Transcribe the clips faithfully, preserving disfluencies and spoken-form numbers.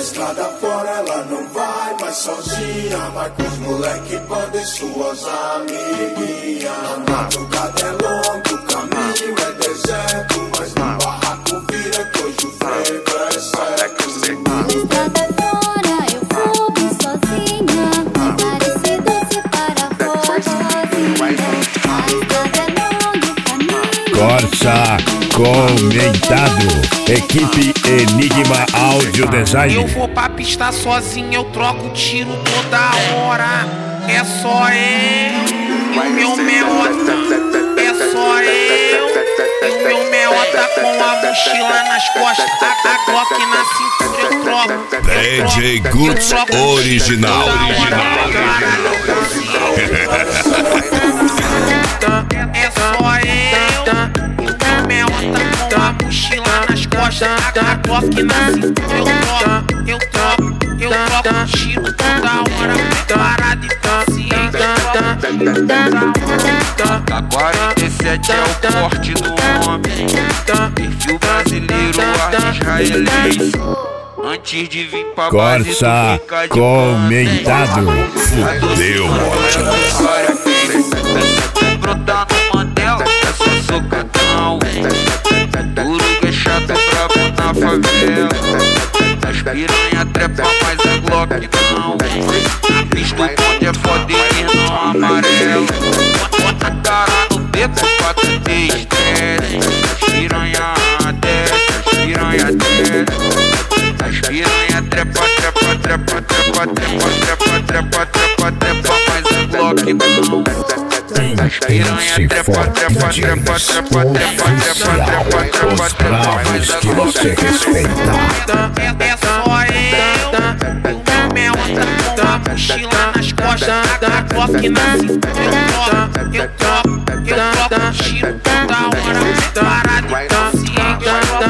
estrada fora ela não vai mais sozinha, vai com os moleque, banda e suas amiguinhas. A madrugada é longa, o caminho é deserto, mas no barraco vira que hoje o frevo é certo. Estrada fora eu vou bem sozinha, me parece doce para fora sozinha. A estrada é longa, o caminho Corsa comentado. Equipe Enigma Audio Design. Eu vou pra pista sozinho, eu troco tiro toda hora. É só eu e o meu meota. É só eu e o meu meota com a mochila nas costas. A Glock na cintura eu troco. D J Guts original. É só eu e o meu meota com a mochila nas costas. A Glock na cintura eu troco. Eu troco, eu troco tiro toda hora. Preparado e consciente. A quarenta e sete é o corte do homem, perfil brasileiro, arte israelense. Antes de vir pra base, Corsa comentado. Fudeu, mote. Brotar no Mandela, é só socadão. Duro que é chato, brabo na favela. As piranha trepa, mas a Glock não. Na pista o bonde é foda e não amarelo. Bota a cara no beco pra tu ter estresse. As piranha desce, as piranha desce. As piranha trepa, trepa, trepa, trepa, trepa, trepa, trepa, trepa, trepa, mas a Glock não. As piranha trepa, trepa, trepa, trepa, trepa, trepa, trepa, trepa, trepa, mas a Glock não. É só eu e o meu meota com a mochila nas costas. A Glock na cintura eu troco. Eu troco, eu troco tiro toda hora. Preparado e consciente.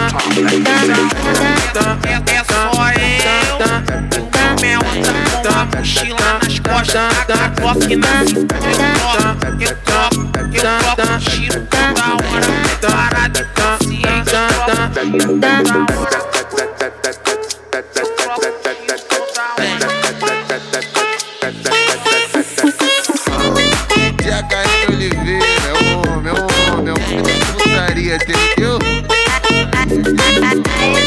É só eu e o meu meota com a mochila nas costas. A Glock na cintura eu troco. Eu troco, eu troco tiro toda hora. Preparado e consciente. T H M Oliveira, meu, meu, meu, meu putaria, entendeu?